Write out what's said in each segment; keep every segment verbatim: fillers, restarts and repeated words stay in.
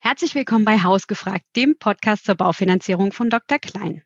Herzlich willkommen bei Hausgefragt, dem Podcast zur Baufinanzierung von Doktor Klein.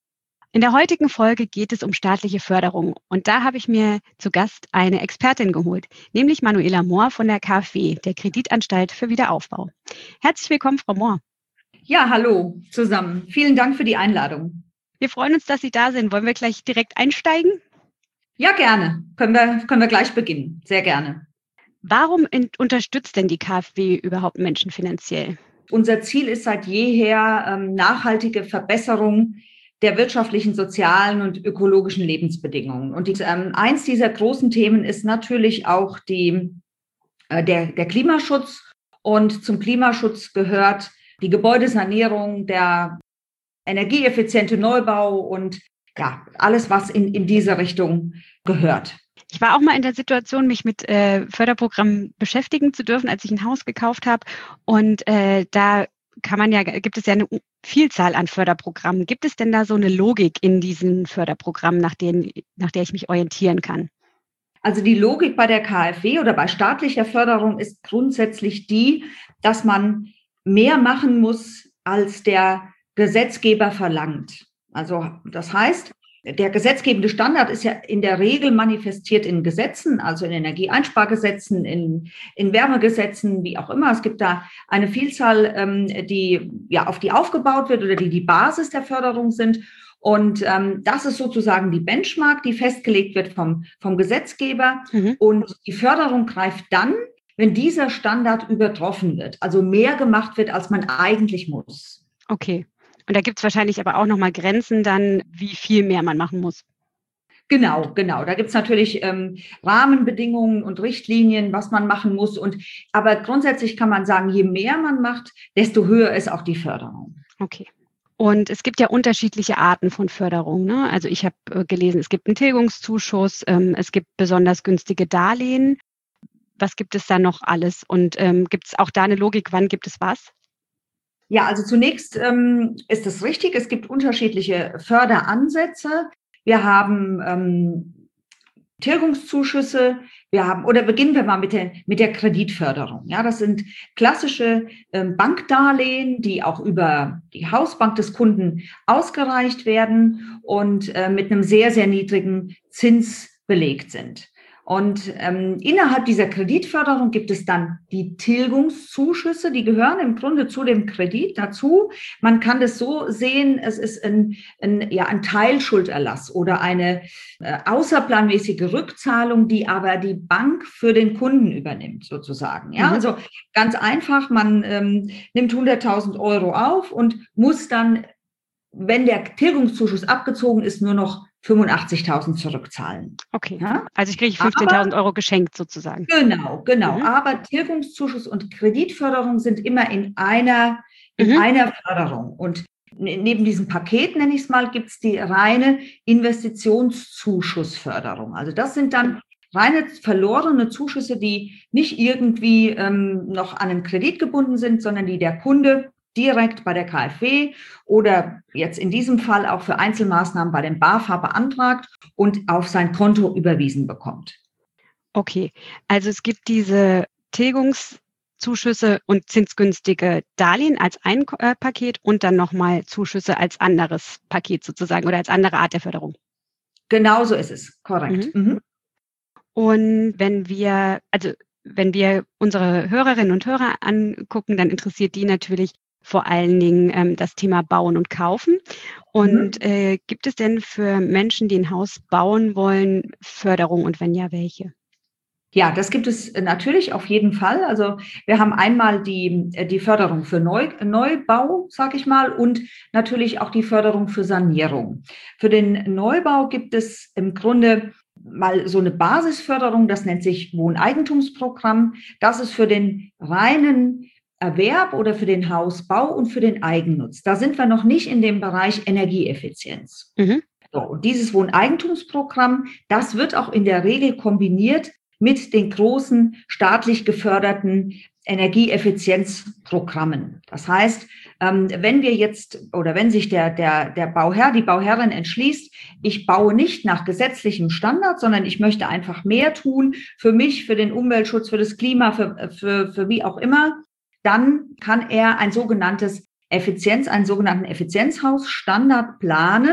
In der heutigen Folge geht es um staatliche Förderung und da habe ich mir zu Gast eine Expertin geholt, nämlich Manuela Mohr von der KfW, der Kreditanstalt für Wiederaufbau. Herzlich willkommen, Frau Mohr. Ja, hallo zusammen. Vielen Dank für die Einladung. Wir freuen uns, dass Sie da sind. Wollen wir gleich direkt einsteigen? Ja, gerne. Können wir, können wir gleich beginnen. Sehr gerne. Warum unterstützt denn die KfW überhaupt Menschen finanziell? Unser Ziel ist seit jeher ähm, nachhaltige Verbesserung der wirtschaftlichen, sozialen und ökologischen Lebensbedingungen. Und die, ähm, eins dieser großen Themen ist natürlich auch die, äh, der, der Klimaschutz. Und zum Klimaschutz gehört die Gebäudesanierung, der energieeffiziente Neubau und ja, alles, was in, in diese Richtung gehört. Ich war auch mal in der Situation, mich mit äh, Förderprogrammen beschäftigen zu dürfen, als ich ein Haus gekauft habe. Und äh, da kann man ja, gibt es ja eine Vielzahl an Förderprogrammen. Gibt es denn da so eine Logik in diesen Förderprogrammen, nach denen, nach der ich mich orientieren kann? Also die Logik bei der KfW oder bei staatlicher Förderung ist grundsätzlich die, dass man mehr machen muss, als der Gesetzgeber verlangt. Also das heißt, der gesetzgebende Standard ist ja in der Regel manifestiert in Gesetzen, also in Energieeinspargesetzen, in, in Wärmegesetzen, wie auch immer. Es gibt da eine Vielzahl, ähm, die ja auf die aufgebaut wird oder die die Basis der Förderung sind. Und ähm, das ist sozusagen die Benchmark, die festgelegt wird vom, vom Gesetzgeber. Mhm. Und die Förderung greift dann, wenn dieser Standard übertroffen wird, also mehr gemacht wird, als man eigentlich muss. Okay. Und da gibt es wahrscheinlich aber auch nochmal Grenzen dann, wie viel mehr man machen muss. Genau, genau. Da gibt es natürlich ähm, Rahmenbedingungen und Richtlinien, was man machen muss. Und aber grundsätzlich kann man sagen, je mehr man macht, desto höher ist auch die Förderung. Okay. Und es gibt ja unterschiedliche Arten von Förderung, ne? Also ich habe äh, gelesen, es gibt einen Tilgungszuschuss, ähm, es gibt besonders günstige Darlehen. Was gibt es da noch alles? Und ähm, gibt es auch da eine Logik, wann gibt es was? Ja, also zunächst ähm, ist es richtig, es gibt unterschiedliche Förderansätze. Wir haben ähm, Tilgungszuschüsse, wir haben, oder beginnen wir mal mit der, mit der Kreditförderung. Ja, das sind klassische ähm, Bankdarlehen, die auch über die Hausbank des Kunden ausgereicht werden und äh, mit einem sehr, sehr niedrigen Zins belegt sind. Und ähm, innerhalb dieser Kreditförderung gibt es dann die Tilgungszuschüsse, die gehören im Grunde zu dem Kredit dazu. Man kann das so sehen, es ist ein, ein, ja, ein Teilschulderlass oder eine äh, außerplanmäßige Rückzahlung, die aber die Bank für den Kunden übernimmt, sozusagen. Ja, mhm. Also ganz einfach, man ähm, nimmt hunderttausend Euro auf und muss dann, wenn der Tilgungszuschuss abgezogen ist, nur noch fünfundachtzigtausend zurückzahlen. Okay, ja? Also ich kriege fünfzehntausend Euro geschenkt sozusagen. Genau, genau. Mhm. Aber Tilgungszuschuss und Kreditförderung sind immer in einer, in mhm. einer Förderung. Und neben diesem Paket, nenne ich es mal, gibt es die reine Investitionszuschussförderung. Also das sind dann reine verlorene Zuschüsse, die nicht irgendwie ähm, noch an einen Kredit gebunden sind, sondern die der Kunde direkt bei der KfW oder jetzt in diesem Fall auch für Einzelmaßnahmen bei dem BAFA beantragt und auf sein Konto überwiesen bekommt. Okay, also es gibt diese Tilgungszuschüsse und zinsgünstige Darlehen als ein äh, Paket und dann nochmal Zuschüsse als anderes Paket sozusagen oder als andere Art der Förderung. Genau so ist es, korrekt. Mhm. Mhm. Und wenn wir, also wenn wir unsere Hörerinnen und Hörer angucken, dann interessiert die natürlich vor allen Dingen ähm, das Thema Bauen und Kaufen. Und mhm. äh, gibt es denn für Menschen, die ein Haus bauen wollen, Förderung und wenn ja, welche? Ja, das gibt es natürlich auf jeden Fall. Also wir haben einmal die, die Förderung für Neu, Neubau, sage ich mal, und natürlich auch die Förderung für Sanierung. Für den Neubau gibt es im Grunde mal so eine Basisförderung, das nennt sich Wohneigentumsprogramm. Das ist für den reinen Erwerb oder für den Hausbau und für den Eigennutz. Da sind wir noch nicht in dem Bereich Energieeffizienz. Mhm. So, und dieses Wohneigentumsprogramm, das wird auch in der Regel kombiniert mit den großen staatlich geförderten Energieeffizienzprogrammen. Das heißt, wenn wir jetzt oder wenn sich der, der, der Bauherr, die Bauherrin entschließt, ich baue nicht nach gesetzlichem Standard, sondern ich möchte einfach mehr tun für mich, für den Umweltschutz, für das Klima, für, für, für wie auch immer, dann kann er ein sogenanntes Effizienz, einen sogenannten Effizienzhausstandard planen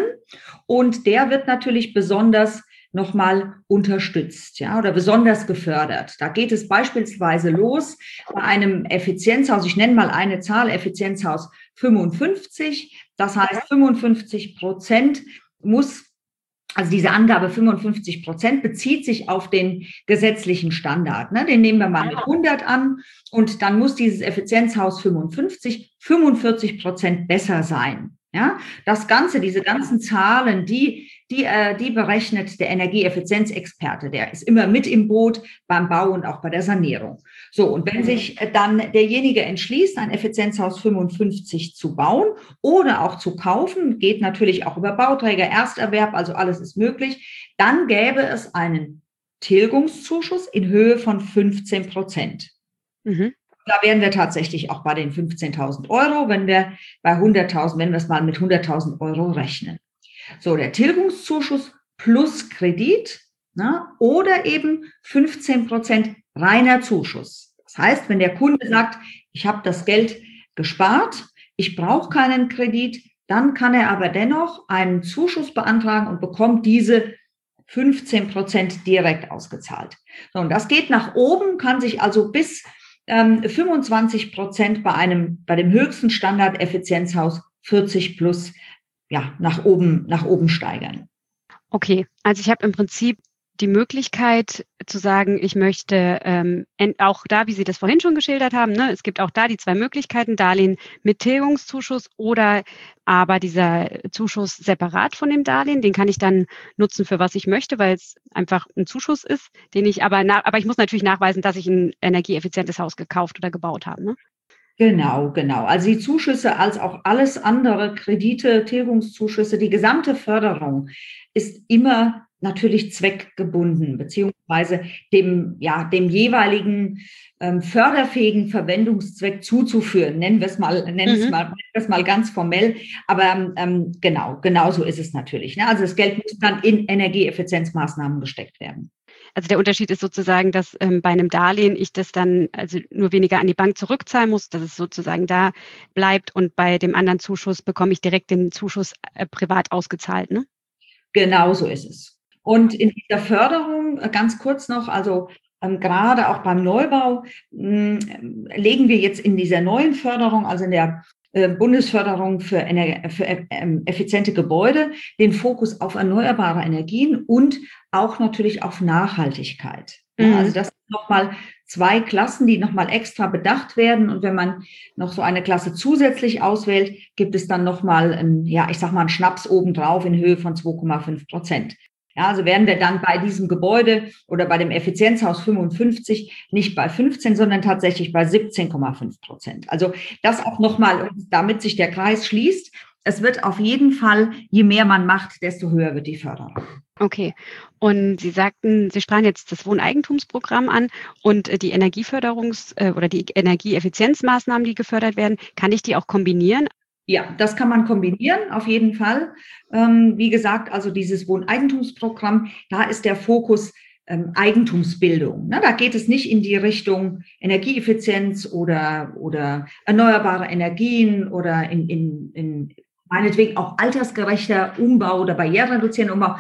und der wird natürlich besonders nochmal unterstützt, ja, oder besonders gefördert. Da geht es beispielsweise los bei einem Effizienzhaus, ich nenne mal eine Zahl, Effizienzhaus fünfundfünfzig, das heißt fünfundfünfzig Prozent muss, also diese Angabe fünfundfünfzig Prozent bezieht sich auf den gesetzlichen Standard, ne? Den nehmen wir mal mit hundert an und dann muss dieses Effizienzhaus fünfundfünfzig, fünfundvierzig Prozent besser sein. Ja, das Ganze, diese ganzen Zahlen, die, die, äh, die berechnet der Energieeffizienzexperte. Der ist immer mit im Boot beim Bau und auch bei der Sanierung. So, und wenn sich dann derjenige entschließt, ein Effizienzhaus fünfundfünfzig zu bauen oder auch zu kaufen, geht natürlich auch über Bauträger, Ersterwerb, also alles ist möglich, dann gäbe es einen Tilgungszuschuss in Höhe von fünfzehn Prozent. Mhm. Da wären wir tatsächlich auch bei den fünfzehntausend Euro, wenn wir bei hunderttausend, wenn wir es mal mit hunderttausend Euro rechnen. So, der Tilgungszuschuss plus Kredit, ne, oder eben fünfzehn Prozent reiner Zuschuss. Das heißt, wenn der Kunde sagt, ich habe das Geld gespart, ich brauche keinen Kredit, dann kann er aber dennoch einen Zuschuss beantragen und bekommt diese fünfzehn Prozent direkt ausgezahlt. So, und das geht nach oben, kann sich also bis fünfundzwanzig Prozent bei einem, bei dem höchsten Standard Effizienzhaus vierzig plus, ja, nach oben, nach oben steigern. Okay, also ich habe im Prinzip die Möglichkeit zu sagen, ich möchte ähm, auch da, wie Sie das vorhin schon geschildert haben, ne, es gibt auch da die zwei Möglichkeiten, Darlehen mit Tilgungszuschuss oder aber dieser Zuschuss separat von dem Darlehen, den kann ich dann nutzen für was ich möchte, weil es einfach ein Zuschuss ist, den ich aber, nach, aber ich muss natürlich nachweisen, dass ich ein energieeffizientes Haus gekauft oder gebaut habe. Ne? Genau, genau. Also die Zuschüsse als auch alles andere, Kredite, Tilgungszuschüsse, die gesamte Förderung ist immer natürlich zweckgebunden, beziehungsweise dem, ja, dem jeweiligen ähm, förderfähigen Verwendungszweck zuzuführen. Nennen wir es mal, nennen wir es mal, nennen wir es mal ganz formell. Aber ähm, genau, genau so ist es natürlich. Ne? Also das Geld muss dann in Energieeffizienzmaßnahmen gesteckt werden. Also der Unterschied ist sozusagen, dass ähm, bei einem Darlehen ich das dann also nur weniger an die Bank zurückzahlen muss, dass es sozusagen da bleibt und bei dem anderen Zuschuss bekomme ich direkt den Zuschuss äh, privat ausgezahlt, ne? Genau so ist es. Und in dieser Förderung, ganz kurz noch, also ähm, gerade auch beim Neubau, mh, legen wir jetzt in dieser neuen Förderung, also in der äh, Bundesförderung für, Ener- für äh, effiziente Gebäude, den Fokus auf erneuerbare Energien und auch natürlich auf Nachhaltigkeit. Mhm. Ja, also das sind nochmal zwei Klassen, die nochmal extra bedacht werden. Und wenn man noch so eine Klasse zusätzlich auswählt, gibt es dann nochmal, ein, ja, ich sag mal, einen Schnaps obendrauf in Höhe von zwei Komma fünf Prozent. Ja, also wären wir dann bei diesem Gebäude oder bei dem Effizienzhaus fünfundfünfzig nicht bei fünfzehn, sondern tatsächlich bei siebzehn Komma fünf Prozent. Also das auch nochmal, damit sich der Kreis schließt. Es wird auf jeden Fall, je mehr man macht, desto höher wird die Förderung. Okay. Und Sie sagten, Sie sprachen jetzt das Wohneigentumsprogramm an und die Energieförderungs- oder die Energieeffizienzmaßnahmen, die gefördert werden. Kann ich die auch kombinieren? Ja, das kann man kombinieren, auf jeden Fall. Ähm, wie gesagt, also dieses Wohneigentumsprogramm, da ist der Fokus ähm, Eigentumsbildung. Ne? Da geht es nicht in die Richtung Energieeffizienz oder, oder erneuerbare Energien oder in, in, in meinetwegen auch altersgerechter Umbau oder barrierereduzierender Umbau.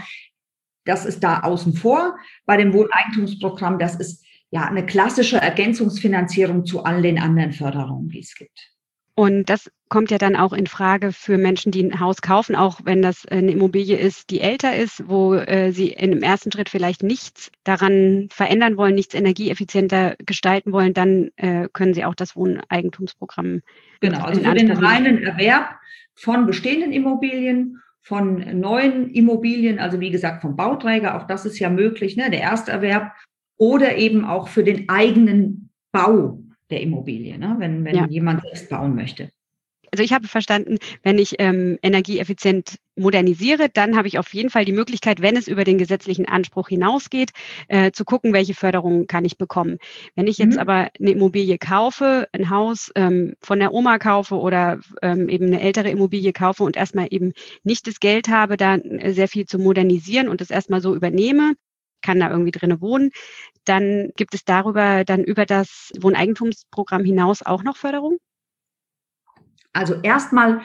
Das ist da außen vor. Bei dem Wohneigentumsprogramm, das ist ja eine klassische Ergänzungsfinanzierung zu all den anderen Förderungen, die es gibt. Und das kommt ja dann auch in Frage für Menschen, die ein Haus kaufen, auch wenn das eine Immobilie ist, die älter ist, wo äh, sie in dem ersten Schritt vielleicht nichts daran verändern wollen, nichts energieeffizienter gestalten wollen, dann äh, können sie auch das Wohneigentumsprogramm. Genau, also für den reinen Erwerb von bestehenden Immobilien, von neuen Immobilien, also wie gesagt vom Bauträger, auch das ist ja möglich, ne, der Ersterwerb, oder eben auch für den eigenen Bau der Immobilie, ne, wenn, wenn ja. jemand selbst bauen möchte. Also ich habe verstanden, wenn ich ähm, energieeffizient modernisiere, dann habe ich auf jeden Fall die Möglichkeit, wenn es über den gesetzlichen Anspruch hinausgeht, äh, zu gucken, welche Förderungen kann ich bekommen. Wenn ich jetzt mhm. aber eine Immobilie kaufe, ein Haus ähm, von der Oma kaufe oder ähm, eben eine ältere Immobilie kaufe und erstmal eben nicht das Geld habe, da sehr viel zu modernisieren und das erstmal so übernehme, kann da irgendwie drinne wohnen, dann gibt es darüber dann über das Wohneigentumsprogramm hinaus auch noch Förderung? Also erstmal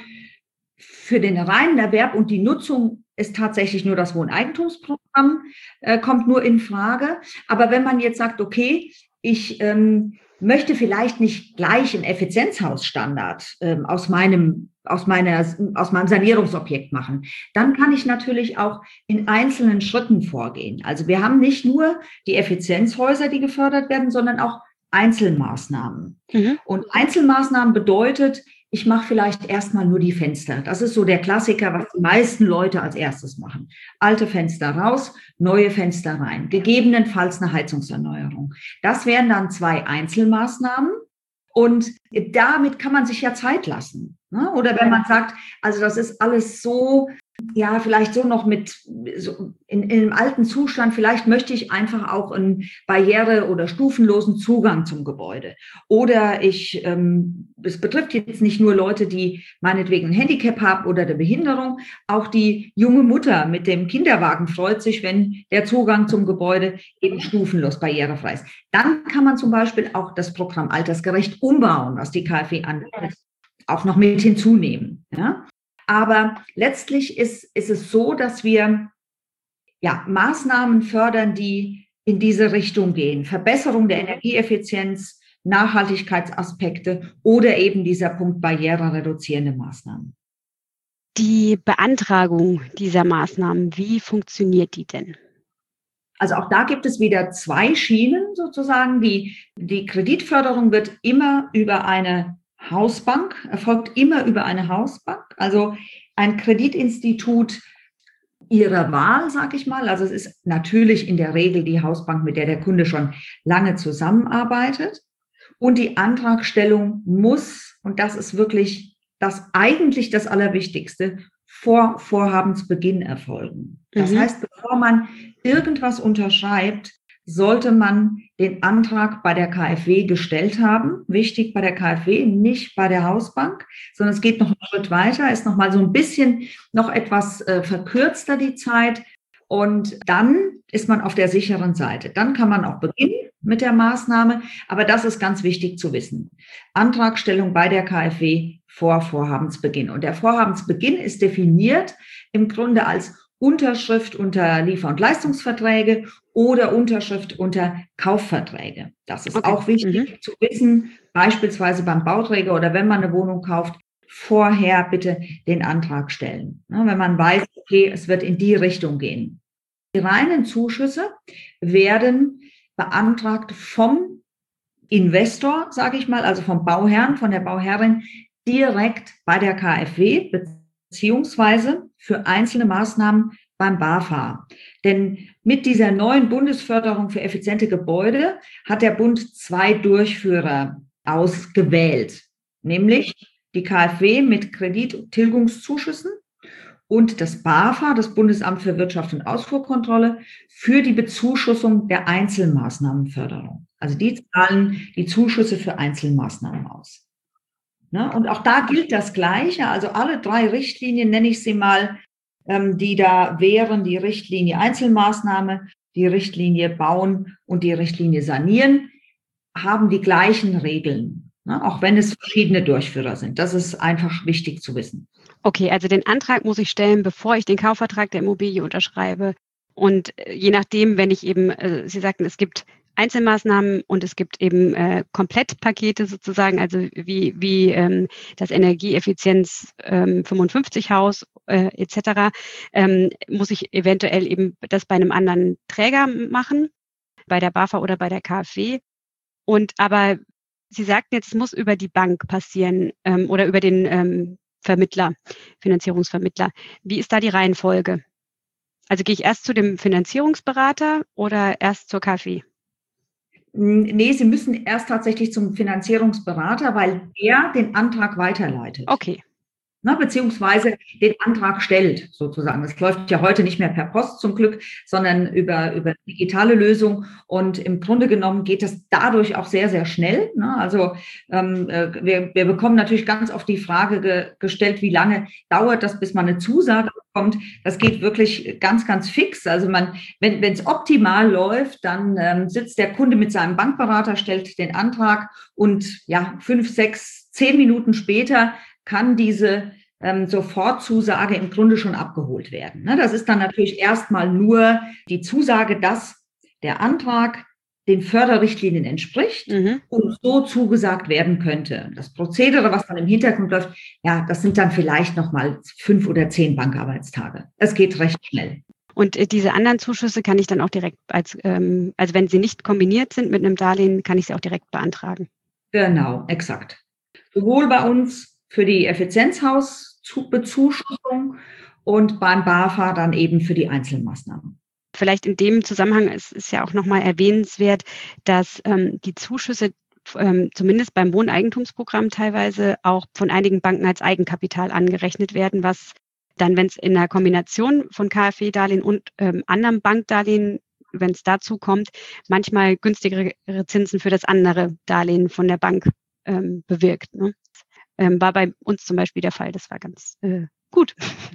für den reinen Erwerb und die Nutzung ist tatsächlich nur das Wohneigentumsprogramm, äh, kommt nur in Frage. Aber wenn man jetzt sagt, okay, ich ähm, möchte vielleicht nicht gleich einen Effizienzhausstandard ähm, aus meinem, aus meiner, aus meinem Sanierungsobjekt machen, dann kann ich natürlich auch in einzelnen Schritten vorgehen. Also wir haben nicht nur die Effizienzhäuser, die gefördert werden, sondern auch Einzelmaßnahmen. Mhm. Und Einzelmaßnahmen bedeutet, ich mache vielleicht erstmal nur die Fenster. Das ist so der Klassiker, was die meisten Leute als erstes machen. Alte Fenster raus, neue Fenster rein. Gegebenenfalls eine Heizungserneuerung. Das wären dann zwei Einzelmaßnahmen. Und damit kann man sich ja Zeit lassen. Ne? Oder wenn man sagt, also das ist alles so, ja, vielleicht so noch mit so in, in einem alten Zustand, vielleicht möchte ich einfach auch einen barriere- oder stufenlosen Zugang zum Gebäude. Oder ich, ähm, es betrifft jetzt nicht nur Leute, die meinetwegen ein Handicap haben oder eine Behinderung, auch die junge Mutter mit dem Kinderwagen freut sich, wenn der Zugang zum Gebäude eben stufenlos barrierefrei ist. Dann kann man zum Beispiel auch das Programm Altersgerecht umbauen, was die KfW anbietet, auch noch mit hinzunehmen. Ja? Aber letztlich ist, ist es so, dass wir ja, Maßnahmen fördern, die in diese Richtung gehen. Verbesserung der Energieeffizienz, Nachhaltigkeitsaspekte oder eben dieser Punkt barrierereduzierende Maßnahmen. Die Beantragung dieser Maßnahmen, wie funktioniert die denn? Also auch da gibt es wieder zwei Schienen sozusagen. Die, die Kreditförderung wird immer über eine Hausbank, erfolgt immer über eine Hausbank, also ein Kreditinstitut ihrer Wahl, sage ich mal. Also es ist natürlich in der Regel die Hausbank, mit der der Kunde schon lange zusammenarbeitet. Und die Antragstellung muss, und das ist wirklich das eigentlich das Allerwichtigste, vor Vorhabensbeginn erfolgen. Das mhm. heißt, bevor man irgendwas unterschreibt, sollte man den Antrag bei der KfW gestellt haben. Wichtig bei der KfW, nicht bei der Hausbank, sondern es geht noch einen Schritt weiter, ist noch mal so ein bisschen noch etwas äh, verkürzter die Zeit. Und dann ist man auf der sicheren Seite. Dann kann man auch beginnen mit der Maßnahme. Aber das ist ganz wichtig zu wissen. Antragstellung bei der KfW vor Vorhabensbeginn. Und der Vorhabensbeginn ist definiert im Grunde als Unterschrift unter Liefer- und Leistungsverträge oder Unterschrift unter Kaufverträge. Das ist okay. auch wichtig mhm. zu wissen, beispielsweise beim Bauträger oder wenn man eine Wohnung kauft, vorher bitte den Antrag stellen. Ja, wenn man weiß, okay, es wird in die Richtung gehen. Die reinen Zuschüsse werden beantragt vom Investor, sage ich mal, also vom Bauherrn, von der Bauherrin, direkt bei der KfW, beziehungsweise für einzelne Maßnahmen beim BAFA. Denn mit dieser neuen Bundesförderung für effiziente Gebäude hat der Bund zwei Durchführer ausgewählt, nämlich die KfW mit Kredittilgungszuschüssen und das BAFA, das Bundesamt für Wirtschaft und Ausfuhrkontrolle, für die Bezuschussung der Einzelmaßnahmenförderung. Also die zahlen die Zuschüsse für Einzelmaßnahmen aus. Ne? Und auch da gilt das Gleiche, also alle drei Richtlinien, nenne ich sie mal, ähm, die da wären, die Richtlinie Einzelmaßnahme, die Richtlinie Bauen und die Richtlinie Sanieren, haben die gleichen Regeln, ne? Auch wenn es verschiedene Durchführer sind. Das ist einfach wichtig zu wissen. Okay, also den Antrag muss ich stellen, bevor ich den Kaufvertrag der Immobilie unterschreibe. Und je nachdem, wenn ich eben, äh, Sie sagten, es gibt Einzelmaßnahmen und es gibt eben äh, Komplettpakete sozusagen, also wie, wie ähm, das Energieeffizienz ähm, fünfundfünfzig Haus äh, et cetera, ähm, muss ich eventuell eben das bei einem anderen Träger machen, bei der BAFA oder bei der KfW. Und aber Sie sagten jetzt, es muss über die Bank passieren ähm, oder über den ähm, Vermittler, Finanzierungsvermittler. Wie ist da die Reihenfolge? Also gehe ich erst zu dem Finanzierungsberater oder erst zur KfW? Nee, Sie müssen erst tatsächlich zum Finanzierungsberater, weil er den Antrag weiterleitet. Okay. Na, beziehungsweise den Antrag stellt, sozusagen. Das läuft ja heute nicht mehr per Post zum Glück, sondern über, über digitale Lösung. Und im Grunde genommen geht das dadurch auch sehr, sehr schnell. Ne? Also ähm, wir, wir bekommen natürlich ganz oft die Frage ge, gestellt, wie lange dauert das, bis man eine Zusage bekommt. kommt, das geht wirklich ganz, ganz fix. Also man, wenn es optimal läuft, dann ähm, sitzt der Kunde mit seinem Bankberater, stellt den Antrag und ja, fünf, sechs, zehn Minuten später kann diese ähm, Sofortzusage im Grunde schon abgeholt werden. Ne? Das ist dann natürlich erstmal nur die Zusage, dass der Antrag den Förderrichtlinien entspricht mhm. und so zugesagt werden könnte. Das Prozedere, was dann im Hintergrund läuft, ja, das sind dann vielleicht nochmal fünf oder zehn Bankarbeitstage. Es geht recht schnell. Und äh, diese anderen Zuschüsse kann ich dann auch direkt als, ähm, also wenn sie nicht kombiniert sind mit einem Darlehen, kann ich sie auch direkt beantragen. Genau, exakt. Sowohl bei uns für die Effizienzhausbezuschussung und beim BAFA dann eben für die Einzelmaßnahmen. Vielleicht in dem Zusammenhang ist, ist ja auch nochmal erwähnenswert, dass ähm, die Zuschüsse ähm, zumindest beim Wohneigentumsprogramm teilweise auch von einigen Banken als Eigenkapital angerechnet werden, was dann, wenn es in der Kombination von KfW-Darlehen und ähm, anderem Bankdarlehen, wenn es dazu kommt, manchmal günstigere Zinsen für das andere Darlehen von der Bank ähm, bewirkt. Ne? Ähm, war bei uns zum Beispiel der Fall. Das war ganz äh, gut.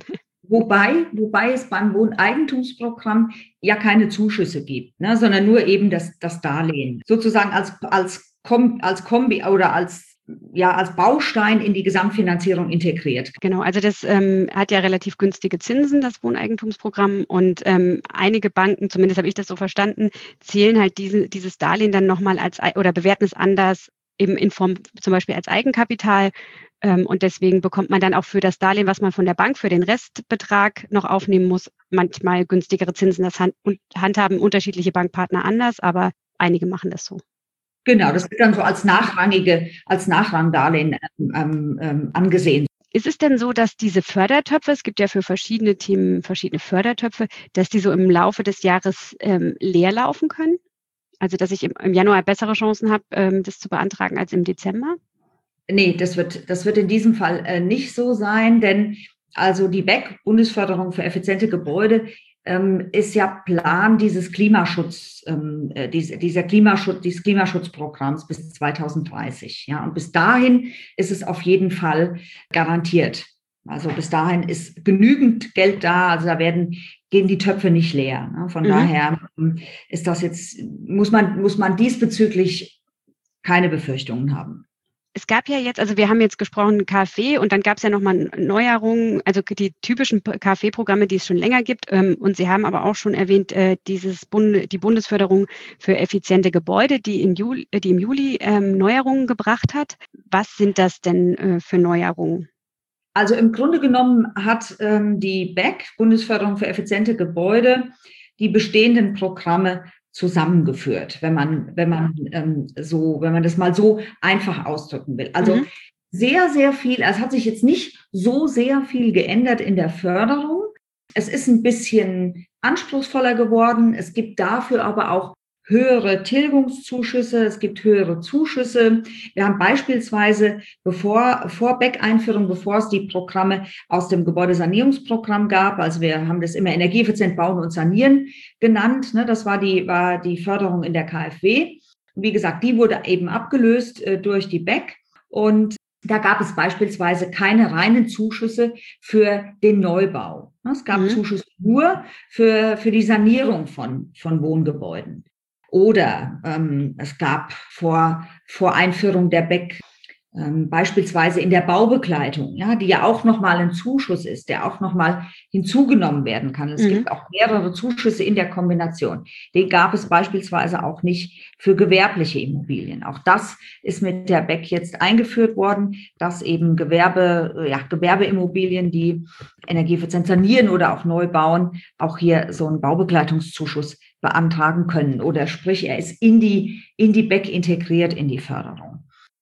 Wobei, wobei es beim Wohneigentumsprogramm ja keine Zuschüsse gibt, ne, sondern nur eben das, das Darlehen. Sozusagen als, als, Kom, als Kombi oder als, ja, als Baustein in die Gesamtfinanzierung integriert. Genau, also das ähm, hat ja relativ günstige Zinsen, das Wohneigentumsprogramm. Und ähm, einige Banken, zumindest habe ich das so verstanden, zählen halt diese, dieses Darlehen dann nochmal als oder bewerten es anders, eben in Form zum Beispiel als Eigenkapital. Und deswegen bekommt man dann auch für das Darlehen, was man von der Bank für den Restbetrag noch aufnehmen muss, manchmal günstigere Zinsen. Das handhaben unterschiedliche Bankpartner anders, aber einige machen das so. Genau, das wird dann so als nachrangige, als Nachrangdarlehen ähm, ähm, angesehen. Ist es denn so, dass diese Fördertöpfe, es gibt ja für verschiedene Themen verschiedene Fördertöpfe, dass die so im Laufe des Jahres ähm, leer laufen können? Also dass ich im, im Januar bessere Chancen habe, ähm, das zu beantragen als im Dezember? Nee, das wird, das wird in diesem Fall äh, nicht so sein, denn also die B E C, Bundesförderung für effiziente Gebäude, ähm, ist ja Plan dieses Klimaschutz, ähm, äh, diese, dieser Klimaschutz, dieses Klimaschutzprogramms bis zweitausenddreißig. Ja, und bis dahin ist es auf jeden Fall garantiert. Also bis dahin ist genügend Geld da, also da werden, gehen die Töpfe nicht leer. Ne? Von mhm. daher ist das jetzt, muss man, muss man diesbezüglich keine Befürchtungen haben. Es gab ja jetzt, also wir haben jetzt gesprochen KfW und dann gab es ja nochmal Neuerungen, also die typischen KfW-Programme, die es schon länger gibt. Ähm, und Sie haben aber auch schon erwähnt, äh, dieses Bund, die Bundesförderung für effiziente Gebäude, die, in Juli, die im Juli ähm, Neuerungen gebracht hat. Was sind das denn äh, für Neuerungen? Also im Grunde genommen hat ähm, die B E C, Bundesförderung für effiziente Gebäude, die bestehenden Programme zusammengeführt, wenn man, wenn man ähm, so, wenn man das mal so einfach ausdrücken will. Also mhm. sehr, sehr viel, also es hat sich jetzt nicht so sehr viel geändert in der Förderung. Es ist ein bisschen anspruchsvoller geworden. Es gibt dafür aber auch höhere Tilgungszuschüsse, es gibt höhere Zuschüsse. Wir haben beispielsweise, bevor, vor B E C-Einführung, bevor es die Programme aus dem Gebäudesanierungsprogramm gab, also wir haben das immer energieeffizient bauen und sanieren genannt, ne, das war die, war die Förderung in der KfW. Wie gesagt, die wurde eben abgelöst äh, durch die B E C und da gab es beispielsweise keine reinen Zuschüsse für den Neubau. Es gab mhm. Zuschüsse nur für, für die Sanierung von, von Wohngebäuden. Oder ähm, es gab vor, vor Einführung der B E C ähm, beispielsweise in der Baubegleitung, ja, die ja auch nochmal ein Zuschuss ist, der auch nochmal hinzugenommen werden kann. Es mhm. gibt auch mehrere Zuschüsse in der Kombination. Den gab es beispielsweise auch nicht für gewerbliche Immobilien. Auch das ist mit der B E C jetzt eingeführt worden, dass eben Gewerbe, ja, Gewerbeimmobilien, die energieeffizient sanieren oder auch neu bauen, auch hier so einen Baubegleitungszuschuss beantragen können. Oder sprich, er ist in die, in die B E C integriert, in die Förderung.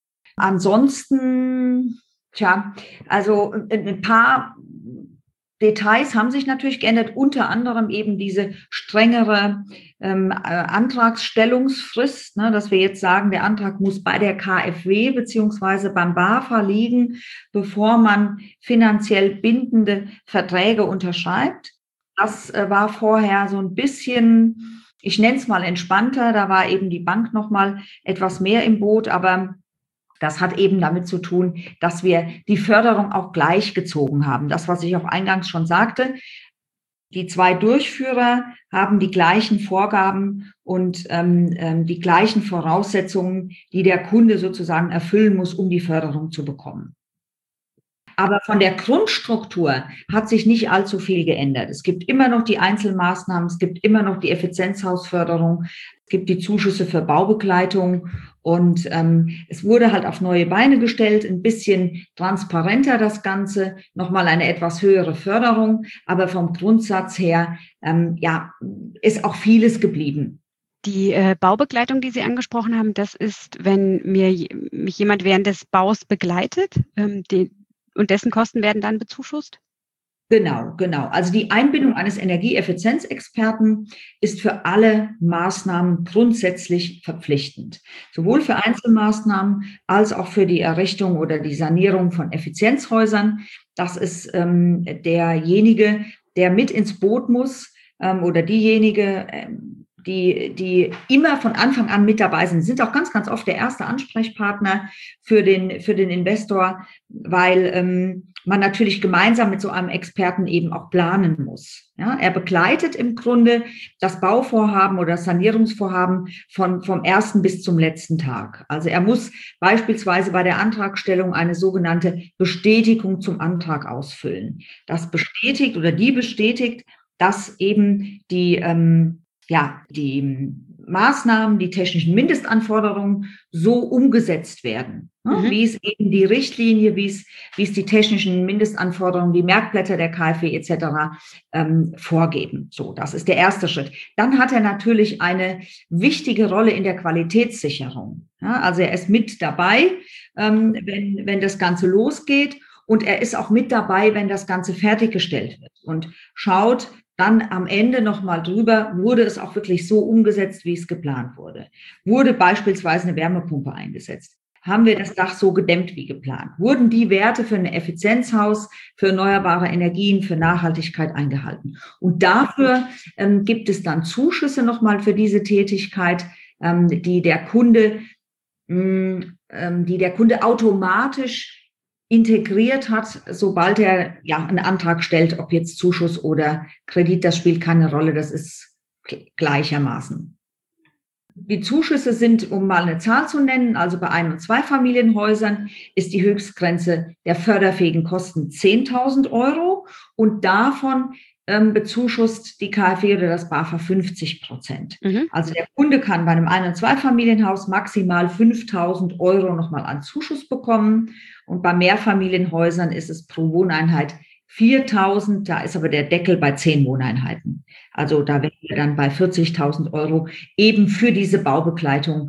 Ansonsten, tja, also ein paar Details haben sich natürlich geändert, unter anderem eben diese strengere ähm, Antragsstellungsfrist, ne, dass wir jetzt sagen, der Antrag muss bei der KfW beziehungsweise beim BAFA liegen, bevor man finanziell bindende Verträge unterschreibt. Das äh, war vorher so ein bisschen, ich nenne es mal entspannter, da war eben die Bank noch mal etwas mehr im Boot, aber Das hat eben damit zu tun, dass wir die Förderung auch gleichgezogen haben. Das, was ich auch eingangs schon sagte, die zwei Durchführer haben die gleichen Vorgaben und ähm, die gleichen Voraussetzungen, die der Kunde sozusagen erfüllen muss, um die Förderung zu bekommen. Aber von der Grundstruktur hat sich nicht allzu viel geändert. Es gibt immer noch die Einzelmaßnahmen, es gibt immer noch die Effizienzhausförderung, es gibt die Zuschüsse für Baubegleitung und ähm, es wurde halt auf neue Beine gestellt, ein bisschen transparenter das Ganze, nochmal eine etwas höhere Förderung, aber vom Grundsatz her ähm, ja, ist auch vieles geblieben. Die äh, Baubegleitung, die Sie angesprochen haben, das ist, wenn mir mich jemand während des Baus begleitet, ähm, die und dessen Kosten werden dann bezuschusst? Genau, genau. Also die Einbindung eines Energieeffizienzexperten ist für alle Maßnahmen grundsätzlich verpflichtend. Sowohl für Einzelmaßnahmen als auch für die Errichtung oder die Sanierung von Effizienzhäusern. Das ist ähm, derjenige, der mit ins Boot muss ähm, oder diejenige, ähm, die, die immer von Anfang an mit dabei sind, sind auch ganz, ganz oft der erste Ansprechpartner für den, für den Investor, weil ähm, man natürlich gemeinsam mit so einem Experten eben auch planen muss. Ja, er begleitet im Grunde das Bauvorhaben oder das Sanierungsvorhaben von, vom ersten bis zum letzten Tag. Also er muss beispielsweise bei der Antragstellung eine sogenannte Bestätigung zum Antrag ausfüllen. Das bestätigt oder die bestätigt, dass eben die ähm, ja, die Maßnahmen, die technischen Mindestanforderungen so umgesetzt werden, ne? Mhm. Wie es eben die Richtlinie, wie es, wie es die technischen Mindestanforderungen, die Merkblätter der K f W et cetera ähm, vorgeben. So, das ist der erste Schritt. Dann hat er natürlich eine wichtige Rolle in der Qualitätssicherung. Ja, also er ist mit dabei, ähm, wenn, wenn das Ganze losgeht. Und er ist auch mit dabei, wenn das Ganze fertiggestellt wird und schaut dann am Ende nochmal drüber, wurde es auch wirklich so umgesetzt, wie es geplant wurde? Wurde beispielsweise eine Wärmepumpe eingesetzt? Haben wir das Dach so gedämmt wie geplant? Wurden die Werte für ein Effizienzhaus, für erneuerbare Energien, für Nachhaltigkeit eingehalten? Und dafür ähm, gibt es dann Zuschüsse nochmal für diese Tätigkeit, ähm, die der Kunde, mh, ähm, die der Kunde automatisch integriert hat, sobald er ja einen Antrag stellt, ob jetzt Zuschuss oder Kredit, das spielt keine Rolle, das ist gleichermaßen. Die Zuschüsse sind, um mal eine Zahl zu nennen, also bei Ein- und Zweifamilienhäusern ist die Höchstgrenze der förderfähigen Kosten zehntausend Euro und davon ähm, bezuschusst die K f W oder das BAFA fünfzig Prozent. Mhm. Also der Kunde kann bei einem Ein- und Zweifamilienhaus maximal fünftausend Euro nochmal an Zuschuss bekommen und bei Mehrfamilienhäusern ist es pro Wohneinheit viertausend, da ist aber der Deckel bei zehn Wohneinheiten. Also da wären wir dann bei vierzigtausend Euro eben für diese Baubegleitung,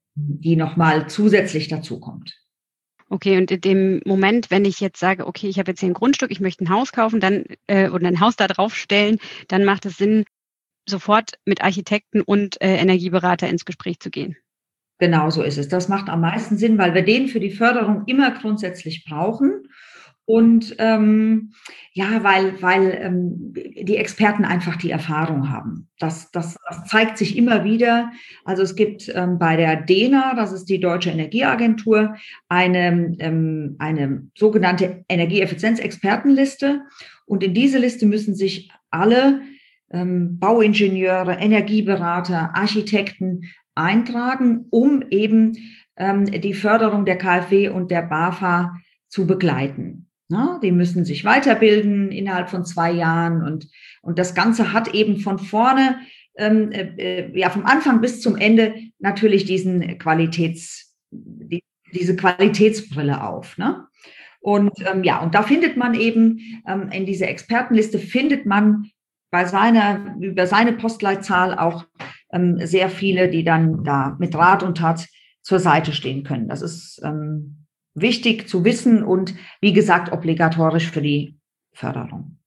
die nochmal zusätzlich dazukommt. Okay, und in dem Moment, wenn ich jetzt sage, okay, ich habe jetzt hier ein Grundstück, ich möchte ein Haus kaufen, dann äh, oder ein Haus da drauf stellen, dann macht es Sinn, sofort mit Architekten und äh, Energieberater ins Gespräch zu gehen. Genau so ist es. Das macht am meisten Sinn, weil wir den für die Förderung immer grundsätzlich brauchen. Und ähm, ja, weil, weil ähm, die Experten einfach die Erfahrung haben. Das, das, das zeigt sich immer wieder. Also es gibt ähm, bei der D E N A, das ist die Deutsche Energieagentur, eine, ähm, eine sogenannte Energieeffizienzexpertenliste. Und in diese Liste müssen sich alle ähm, Bauingenieure, Energieberater, Architekten eintragen, um eben ähm, die Förderung der K f W und der BAFA zu begleiten. Na, die müssen sich weiterbilden innerhalb von zwei Jahren und, und das Ganze hat eben von vorne, ähm, äh, ja, vom Anfang bis zum Ende natürlich diesen Qualitäts, die, diese Qualitätsbrille auf, ne? Und ähm, ja, und da findet man eben ähm, in dieser Expertenliste findet man bei seiner, über seine Postleitzahl auch ähm, sehr viele, die dann da mit Rat und Tat zur Seite stehen können. Das ist ähm, wichtig zu wissen und wie gesagt obligatorisch für die Förderung.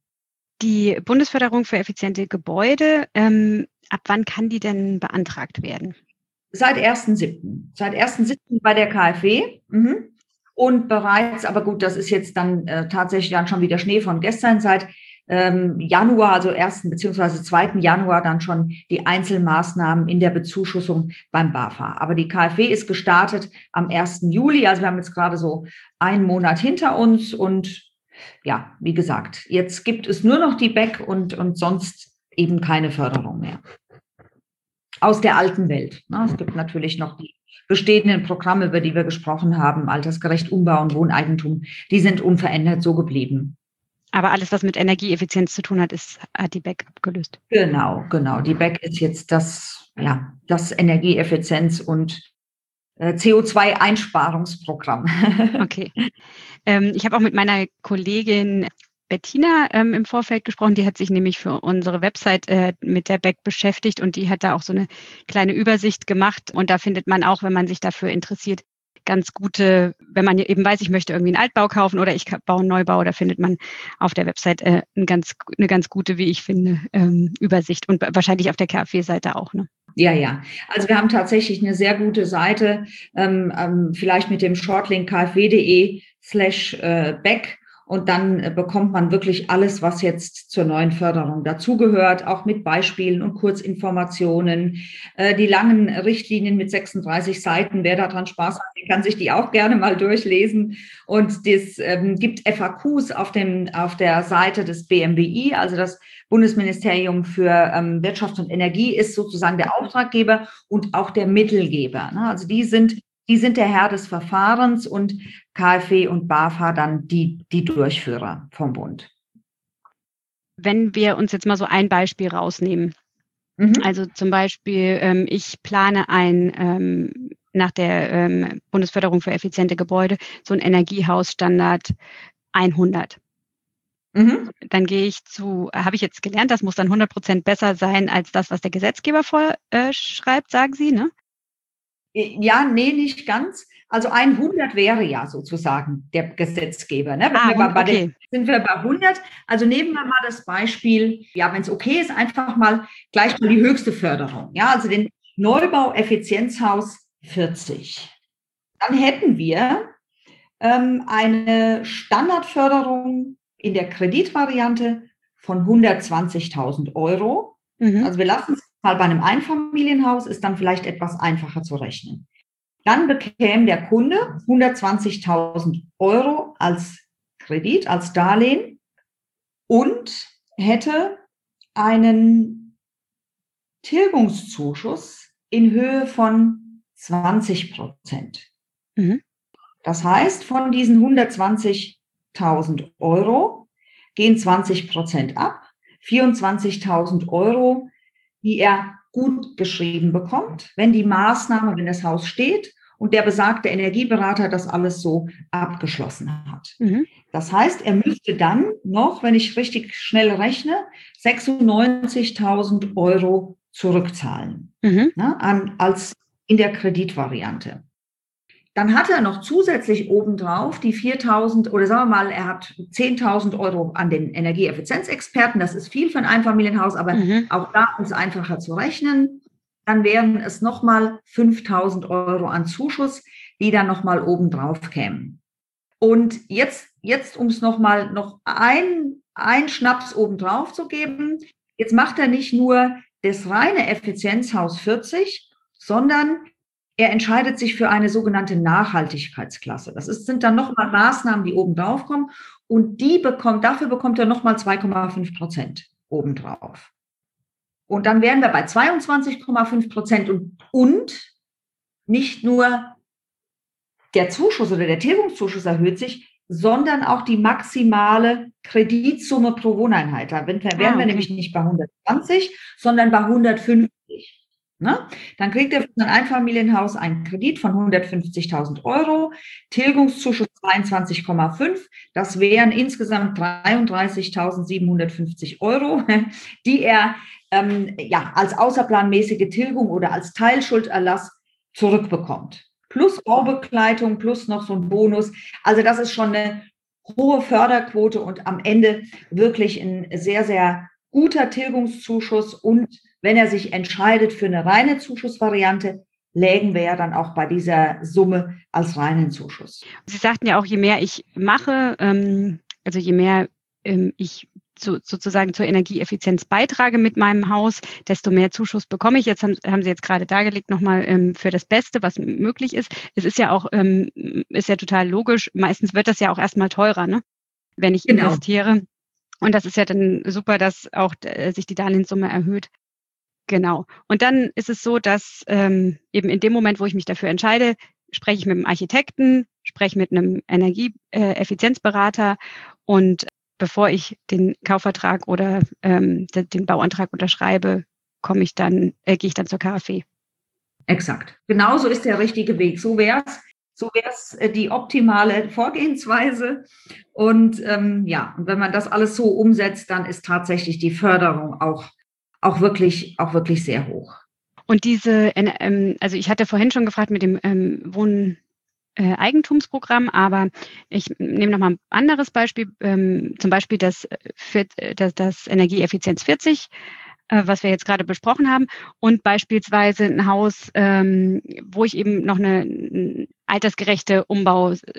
Die Bundesförderung für effiziente Gebäude, ähm, ab wann kann die denn beantragt werden? Seit ersten siebten Seit ersten siebten bei der K f W. Mhm. Und bereits, aber gut, das ist jetzt dann äh, tatsächlich dann schon wieder Schnee von gestern, seit ähm, Januar, also ersten beziehungsweise zweiten Januar dann schon die Einzelmaßnahmen in der Bezuschussung beim BAFA. Aber die KfW ist gestartet am ersten Juli, also wir haben jetzt gerade so einen Monat hinter uns und ja, wie gesagt, jetzt gibt es nur noch die B E C und, und sonst eben keine Förderung mehr. Aus der alten Welt. Ne? Es gibt natürlich noch die bestehenden Programme, über die wir gesprochen haben, altersgerecht Umbauen, Wohneigentum, die sind unverändert so geblieben. Aber alles, was mit Energieeffizienz zu tun hat, ist, hat die B E C abgelöst. Genau, genau. Die B E C ist jetzt das, ja, das Energieeffizienz- und äh, C O zwei Einsparungsprogramm. Okay. Ähm, ich habe auch mit meiner Kollegin Bettina ähm, im Vorfeld gesprochen. Die hat sich nämlich für unsere Website äh, mit der B E C beschäftigt und die hat da auch so eine kleine Übersicht gemacht. Und da findet man auch, wenn man sich dafür interessiert, ganz gute, wenn man eben weiß, ich möchte irgendwie einen Altbau kaufen oder ich baue einen Neubau, da findet man auf der Website äh, ein ganz, eine ganz gute, wie ich finde, ähm, Übersicht und wahrscheinlich auf der KfW-Seite auch. Ne? Ja, ja. Also wir haben tatsächlich eine sehr gute Seite, ähm, ähm, vielleicht mit dem Shortlink kfw.de slash äh, B E C. Und dann äh, bekommt man wirklich alles, was jetzt zur neuen Förderung dazugehört, auch mit Beispielen und Kurzinformationen. Äh, die langen Richtlinien mit sechsunddreißig Seiten, wer daran Spaß hat, der kann sich die auch gerne mal durchlesen. Und es ähm, gibt F A Qs auf, dem, auf der Seite des B M W I, also das Bundesministerium für ähm, Wirtschaft und Energie ist sozusagen der Auftraggeber und auch der Mittelgeber. Ne? Also die sind Die sind der Herr des Verfahrens und KfW und BAFA dann die, die Durchführer vom Bund. Wenn wir uns jetzt mal so ein Beispiel rausnehmen, mhm. also zum Beispiel, ähm, ich plane ein, ähm, nach der ähm, Bundesförderung für effiziente Gebäude, so ein Energiehausstandard hundert. Mhm. Dann gehe ich zu, habe ich jetzt gelernt, das muss dann hundert Prozent besser sein als das, was der Gesetzgeber vorschreibt, äh, sagen Sie, ne? Ja, nee, nicht ganz. Also hundert wäre ja sozusagen der Gesetzgeber. Ne? Ah, wir bei, bei okay. den, sind wir bei hundert. Also nehmen wir mal das Beispiel, ja, wenn es okay ist, einfach mal gleich mal die höchste Förderung. Ja, also den Neubau Effizienzhaus vierzig. Dann hätten wir ähm, eine Standardförderung in der Kreditvariante von hundertzwanzigtausend Euro. Mhm. Also wir lassen es mal bei einem Einfamilienhaus, ist dann vielleicht etwas einfacher zu rechnen. Dann bekäme der Kunde hundertzwanzigtausend Euro als Kredit, als Darlehen und hätte einen Tilgungszuschuss in Höhe von zwanzig Prozent. Mhm. Das heißt, von diesen hundertzwanzigtausend Euro gehen zwanzig Prozent ab, vierundzwanzigtausend Euro, die er gut geschrieben bekommt, wenn die Maßnahme, wenn das Haus steht und der besagte Energieberater das alles so abgeschlossen hat. Mhm. Das heißt, er müsste dann noch, wenn ich richtig schnell rechne, sechsundneunzigtausend Euro zurückzahlen, mhm. ne, an, als in der Kreditvariante. Dann hat er noch zusätzlich obendrauf die viertausend oder sagen wir mal, er hat zehntausend Euro an den Energieeffizienzexperten. Das ist viel für ein Einfamilienhaus, aber mhm. auch da ist es einfacher zu rechnen. Dann wären es nochmal fünftausend Euro an Zuschuss, die dann nochmal obendrauf kämen. Und jetzt, jetzt um es nochmal noch ein, ein Schnaps obendrauf zu geben, jetzt macht er nicht nur das reine Effizienzhaus vierzig, sondern er entscheidet sich für eine sogenannte Nachhaltigkeitsklasse. Das ist, sind dann nochmal Maßnahmen, die obendrauf kommen und die bekommt, dafür bekommt er nochmal zwei Komma fünf Prozent obendrauf. Und dann wären wir bei zweiundzwanzig Komma fünf Prozent und, und nicht nur der Zuschuss oder der Tilgungszuschuss erhöht sich, sondern auch die maximale Kreditsumme pro Wohneinheit. Da wären wir, ah, okay. nämlich nicht bei hundertzwanzig, sondern bei hundertfünfzig. Ne? Dann kriegt er für sein Einfamilienhaus einen Kredit von hundertfünfzigtausend Euro, Tilgungszuschuss zweiundzwanzig Komma fünf. Das wären insgesamt dreiunddreißigtausendsiebenhundertfünfzig Euro, die er ähm, ja, als außerplanmäßige Tilgung oder als Teilschulderlass zurückbekommt. Plus Baubegleitung, plus noch so ein Bonus. Also das ist schon eine hohe Förderquote und am Ende wirklich ein sehr, sehr guter Tilgungszuschuss. Und wenn er sich entscheidet für eine reine Zuschussvariante, lägen wir ja dann auch bei dieser Summe als reinen Zuschuss. Sie sagten ja auch, je mehr ich mache, ähm, also je mehr ähm, ich zu, sozusagen zur Energieeffizienz beitrage mit meinem Haus, desto mehr Zuschuss bekomme ich. Jetzt haben, haben Sie jetzt gerade dargelegt nochmal ähm, für das Beste, was möglich ist. Es ist ja auch, ähm, ist ja total logisch. Meistens wird das ja auch erstmal teurer, ne? Wenn ich Genau. investiere. Und das ist ja dann super, dass auch äh, sich die Darlehenssumme erhöht. Genau. Und dann ist es so, dass ähm, eben in dem Moment, wo ich mich dafür entscheide, spreche ich mit einem Architekten, spreche mit einem Energieeffizienzberater und bevor ich den Kaufvertrag oder ähm, den Bauantrag unterschreibe, komme ich dann, äh, gehe ich dann zur K f W. Exakt. Genauso ist der richtige Weg. So wäre es. So wäre es die optimale Vorgehensweise. Und ähm, ja, und wenn man das alles so umsetzt, dann ist tatsächlich die Förderung auch, auch, wirklich, auch wirklich sehr hoch. Und diese, ähm, also ich hatte vorhin schon gefragt mit dem ähm, Wohnen. Äh, Eigentumsprogramm, aber ich nehme noch mal ein anderes Beispiel, ähm, zum Beispiel das, das, das Energieeffizienz vierzig, äh, was wir jetzt gerade besprochen haben, und beispielsweise ein Haus, ähm, wo ich eben noch eine, eine altersgerechte Umbausache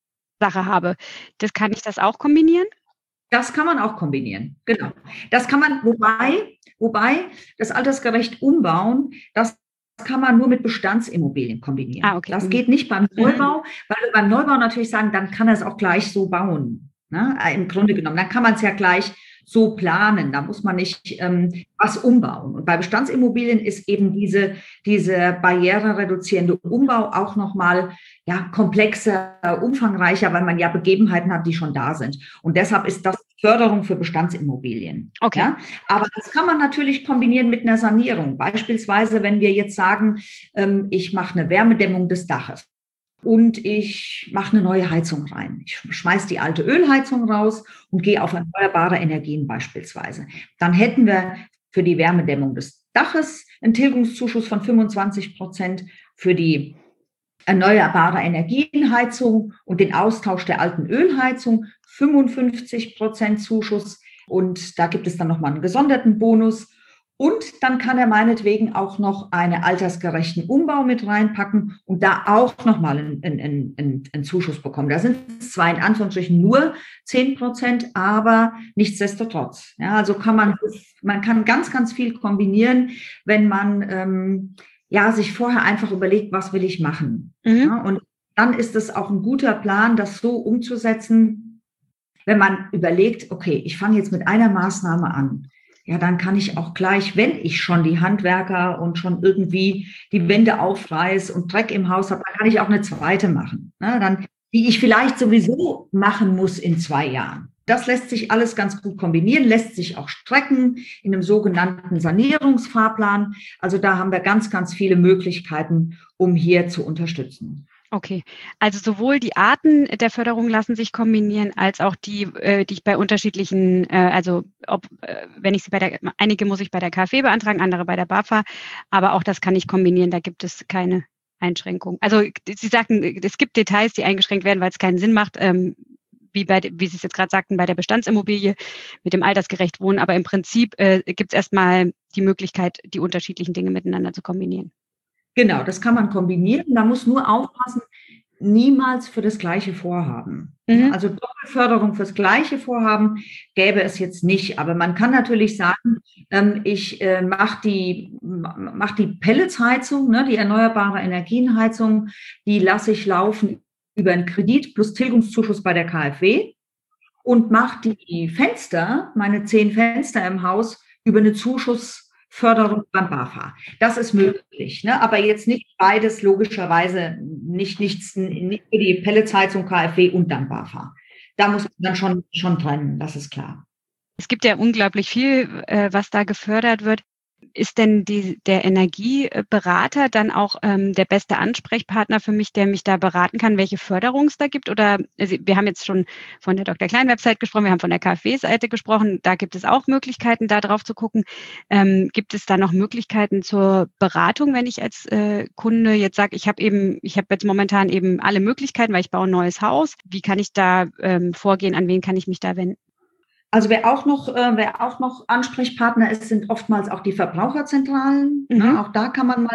habe. Das kann ich das auch kombinieren? Das kann man auch kombinieren, genau. Das kann man, wobei, wobei das altersgerecht umbauen, das kann man nur mit Bestandsimmobilien kombinieren. Ah, okay. Das geht nicht beim Neubau, weil wir beim Neubau natürlich sagen, dann kann er es auch gleich so bauen. Ne? Im Grunde genommen, dann kann man es ja gleich so planen. Da muss man nicht ähm, was umbauen. Und bei Bestandsimmobilien ist eben diese, diese barrierereduzierende Umbau auch nochmal ja, komplexer, umfangreicher, weil man ja Begebenheiten hat, die schon da sind. Und deshalb ist das Förderung für Bestandsimmobilien. Okay. Ja? Aber das kann man natürlich kombinieren mit einer Sanierung. Beispielsweise, wenn wir jetzt sagen, ähm, ich mache eine Wärmedämmung des Daches und ich mache eine neue Heizung rein. Ich schmeiße die alte Ölheizung raus und gehe auf erneuerbare Energien beispielsweise. Dann hätten wir für die Wärmedämmung des Daches einen Tilgungszuschuss von fünfundzwanzig Prozent, für die erneuerbare Energienheizung und den Austausch der alten Ölheizung fünfundfünfzig Prozent Zuschuss. Und da gibt es dann nochmal einen gesonderten Bonus. Und dann kann er meinetwegen auch noch einen altersgerechten Umbau mit reinpacken und da auch nochmal einen, einen, einen, einen Zuschuss bekommen. Da sind es zwar in Anführungsstrichen nur zehn Prozent, aber nichtsdestotrotz. Ja, also kann man, man kann ganz, ganz viel kombinieren, wenn man ähm, ja, sich vorher einfach überlegt, was will ich machen. Mhm. Ja, und dann ist es auch ein guter Plan, das so umzusetzen, wenn man überlegt, okay, ich fange jetzt mit einer Maßnahme an. Ja, dann kann ich auch gleich, wenn ich schon die Handwerker und schon irgendwie die Wände aufreiß und Dreck im Haus habe, dann kann ich auch eine zweite machen, ne, dann, die ich vielleicht sowieso machen muss in zwei Jahren. Das lässt sich alles ganz gut kombinieren, lässt sich auch strecken in einem sogenannten Sanierungsfahrplan. Also da haben wir ganz, ganz viele Möglichkeiten, um hier zu unterstützen. Okay, also sowohl die Arten der Förderung lassen sich kombinieren, als auch die, äh, die ich bei unterschiedlichen, äh, also ob, äh, wenn ich sie bei der, einige muss ich bei der K f W beantragen, andere bei der BAFA, aber auch das kann ich kombinieren, da gibt es keine Einschränkung. Also Sie sagten, es gibt Details, die eingeschränkt werden, weil es keinen Sinn macht, ähm, wie bei, wie Sie es jetzt gerade sagten, bei der Bestandsimmobilie mit dem altersgerecht Wohnen, aber im Prinzip äh, gibt es erstmal die Möglichkeit, die unterschiedlichen Dinge miteinander zu kombinieren. Genau, das kann man kombinieren. Man muss nur aufpassen, niemals für das gleiche Vorhaben. Mhm. Also Doppelförderung fürs gleiche Vorhaben gäbe es jetzt nicht. Aber man kann natürlich sagen, ähm, ich äh, mache die, mach die Pelletsheizung, ne, die erneuerbare Energienheizung, die lasse ich laufen über einen Kredit plus Tilgungszuschuss bei der K f W und mache die Fenster, meine zehn Fenster im Haus, über eine Zuschussförderung beim BAFA. Das ist möglich, ne? Aber jetzt nicht beides, logischerweise nicht, nichts, nicht für die Pelletsheizung, K f W und dann BAFA. Da muss man dann schon, schon trennen, das ist klar. Es gibt ja unglaublich viel, äh, was da gefördert wird. Ist denn die, der Energieberater dann auch ähm, der beste Ansprechpartner für mich, der mich da beraten kann, welche Förderung es da gibt? Oder also wir haben jetzt schon von der Doktor Klein-Website gesprochen, wir haben von der K f W-Seite gesprochen, da gibt es auch Möglichkeiten, da drauf zu gucken. Ähm, gibt es da noch Möglichkeiten zur Beratung, wenn ich als äh, Kunde jetzt sage, ich habe eben, ich habe jetzt momentan eben alle Möglichkeiten, weil ich baue ein neues Haus. Wie kann ich da ähm, vorgehen? An wen kann ich mich da wenden? Also wer auch noch, äh, wer auch noch Ansprechpartner ist, sind oftmals auch die Verbraucherzentralen. Mhm. Ja, auch da kann man mal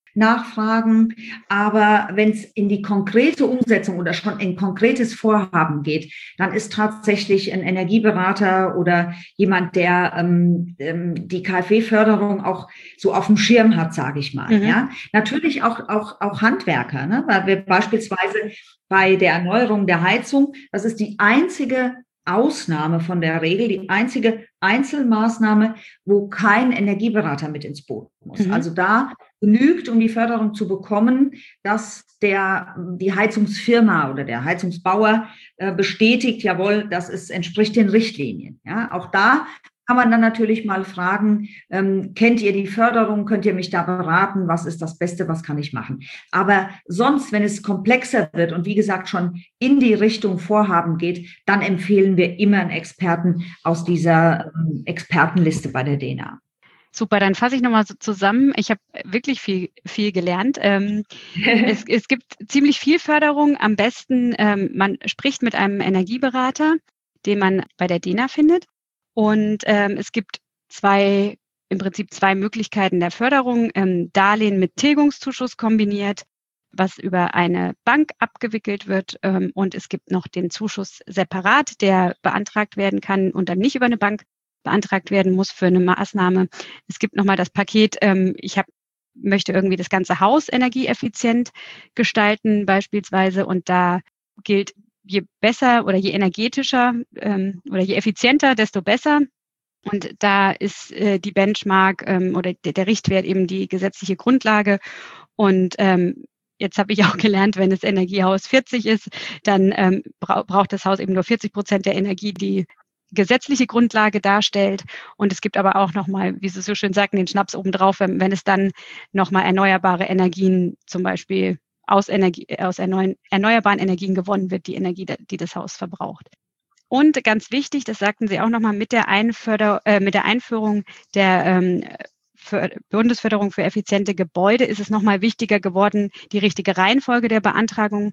nachfragen. Aber wenn es in die konkrete Umsetzung oder schon in konkretes Vorhaben geht, dann ist tatsächlich ein Energieberater oder jemand, der ähm, die KfW-Förderung auch so auf dem Schirm hat, sage ich mal. Mhm. Ja, natürlich auch, auch, auch Handwerker, ne? Weil wir beispielsweise bei der Erneuerung der Heizung, das ist die einzige Ausnahme von der Regel, die einzige Einzelmaßnahme, wo kein Energieberater mit ins Boot muss. Mhm. Also da genügt, um die Förderung zu bekommen, dass der, die Heizungsfirma oder der Heizungsbauer äh, bestätigt, jawohl, das ist, entspricht den Richtlinien. Ja, auch da kann man dann natürlich mal fragen, ähm, kennt ihr die Förderung, könnt ihr mich da beraten, was ist das Beste, was kann ich machen? Aber sonst, wenn es komplexer wird und wie gesagt schon in die Richtung Vorhaben geht, dann empfehlen wir immer einen Experten aus dieser ähm, Expertenliste bei der D E N A. Super, dann fasse ich nochmal so zusammen. Ich habe wirklich viel, viel gelernt. Ähm, es, es gibt ziemlich viel Förderung. Am besten, ähm, man spricht mit einem Energieberater, den man bei der D E N A findet. Und ähm, es gibt zwei, im Prinzip zwei Möglichkeiten der Förderung. Ähm, Darlehen mit Tilgungszuschuss kombiniert, was über eine Bank abgewickelt wird. Ähm, und es gibt noch den Zuschuss separat, der beantragt werden kann und dann nicht über eine Bank beantragt werden muss für eine Maßnahme. Es gibt nochmal das Paket, ähm, ich hab, möchte irgendwie das ganze Haus energieeffizient gestalten beispielsweise. Und da gilt, je besser oder je energetischer ähm, oder je effizienter, desto besser. Und da ist äh, die Benchmark ähm, oder der, der Richtwert eben die gesetzliche Grundlage. Und ähm, jetzt habe ich auch gelernt, wenn das Energiehaus vierzig ist, dann ähm, bra- braucht das Haus eben nur vierzig Prozent der Energie, die gesetzliche Grundlage darstellt. Und es gibt aber auch nochmal, wie Sie so schön sagten, den Schnaps obendrauf, wenn, wenn es dann nochmal erneuerbare Energien zum Beispiel aus, Energie, aus erneu, erneuerbaren Energien gewonnen wird, die Energie, die das Haus verbraucht. Und ganz wichtig, das sagten Sie auch nochmal, mit der, Einförder, äh, mit der Einführung der ähm, für Bundesförderung für effiziente Gebäude ist es nochmal wichtiger geworden, die richtige Reihenfolge der Beantragung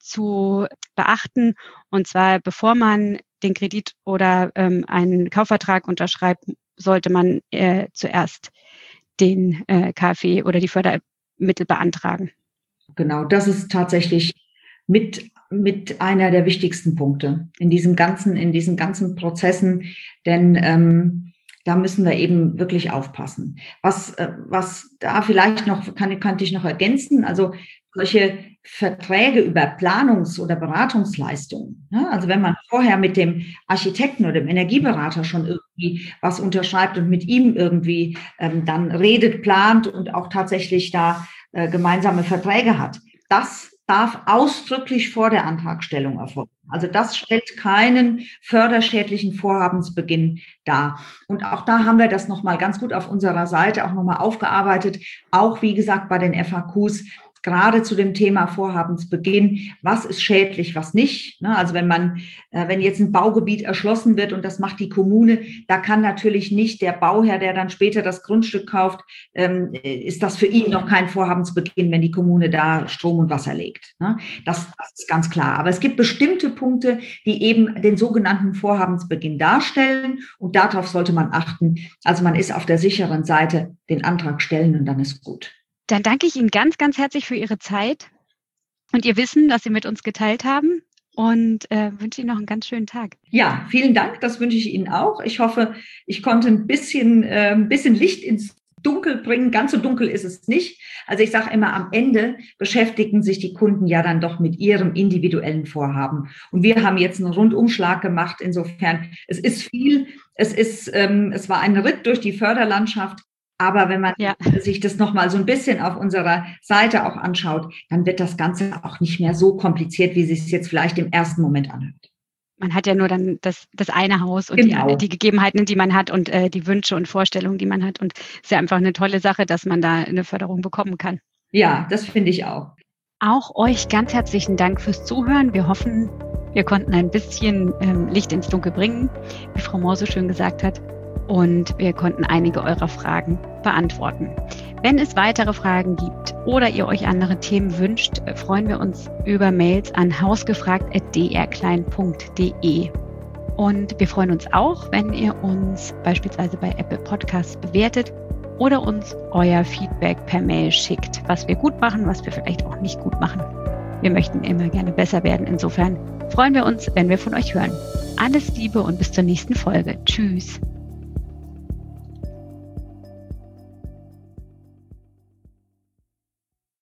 zu beachten. Und zwar, bevor man den Kredit oder ähm, einen Kaufvertrag unterschreibt, sollte man äh, zuerst den äh, KfW oder die Fördermittel beantragen. Genau, das ist tatsächlich mit, mit einer der wichtigsten Punkte in diesem ganzen, in diesen ganzen Prozessen, denn ähm, da müssen wir eben wirklich aufpassen. Was, äh, was da vielleicht noch, kann, kann ich noch ergänzen, also solche Verträge über Planungs- oder Beratungsleistungen, ne? Also wenn man vorher mit dem Architekten oder dem Energieberater schon irgendwie was unterschreibt und mit ihm irgendwie ähm, dann redet, plant und auch tatsächlich da äh, gemeinsame Verträge hat, das darf ausdrücklich vor der Antragstellung erfolgen. Also das stellt keinen förderschädlichen Vorhabensbeginn dar. Und auch da haben wir das nochmal ganz gut auf unserer Seite auch nochmal aufgearbeitet. Auch, wie gesagt, bei den F A Qs, gerade zu dem Thema Vorhabensbeginn, was ist schädlich, was nicht. Also wenn man, wenn jetzt ein Baugebiet erschlossen wird und das macht die Kommune, da kann natürlich nicht der Bauherr, der dann später das Grundstück kauft, ist das für ihn noch kein Vorhabensbeginn, wenn die Kommune da Strom und Wasser legt. Das, das ist ganz klar. Aber es gibt bestimmte Punkte, die eben den sogenannten Vorhabensbeginn darstellen und darauf sollte man achten. Also man ist auf der sicheren Seite, den Antrag stellen und dann ist gut. Dann danke ich Ihnen ganz, ganz herzlich für Ihre Zeit und Ihr Wissen, das Sie mit uns geteilt haben und äh, wünsche Ihnen noch einen ganz schönen Tag. Ja, vielen Dank. Das wünsche ich Ihnen auch. Ich hoffe, ich konnte ein bisschen, äh, ein bisschen Licht ins Dunkel bringen. Ganz so dunkel ist es nicht. Also ich sage immer, am Ende beschäftigen sich die Kunden ja dann doch mit ihrem individuellen Vorhaben. Und wir haben jetzt einen Rundumschlag gemacht. Insofern, es ist viel. Es ist, ähm, es war ein Ritt durch die Förderlandschaft. Aber wenn man ja. sich das nochmal so ein bisschen auf unserer Seite auch anschaut, dann wird das Ganze auch nicht mehr so kompliziert, wie es sich jetzt vielleicht im ersten Moment anhört. Man hat ja nur dann das, das eine Haus und genau. die, die Gegebenheiten, die man hat und äh, die Wünsche und Vorstellungen, die man hat. Und es ist ja einfach eine tolle Sache, dass man da eine Förderung bekommen kann. Ja, das finde ich auch. Auch euch ganz herzlichen Dank fürs Zuhören. Wir hoffen, wir konnten ein bisschen ähm, Licht ins Dunkel bringen, wie Frau Mohr so schön gesagt hat. Und wir konnten einige eurer Fragen beantworten. Wenn es weitere Fragen gibt oder ihr euch andere Themen wünscht, freuen wir uns über Mails an hausgefragt at d r klein punkt d e. Und wir freuen uns auch, wenn ihr uns beispielsweise bei Apple Podcasts bewertet oder uns euer Feedback per Mail schickt, was wir gut machen, was wir vielleicht auch nicht gut machen. Wir möchten immer gerne besser werden. Insofern freuen wir uns, wenn wir von euch hören. Alles Liebe und bis zur nächsten Folge. Tschüss.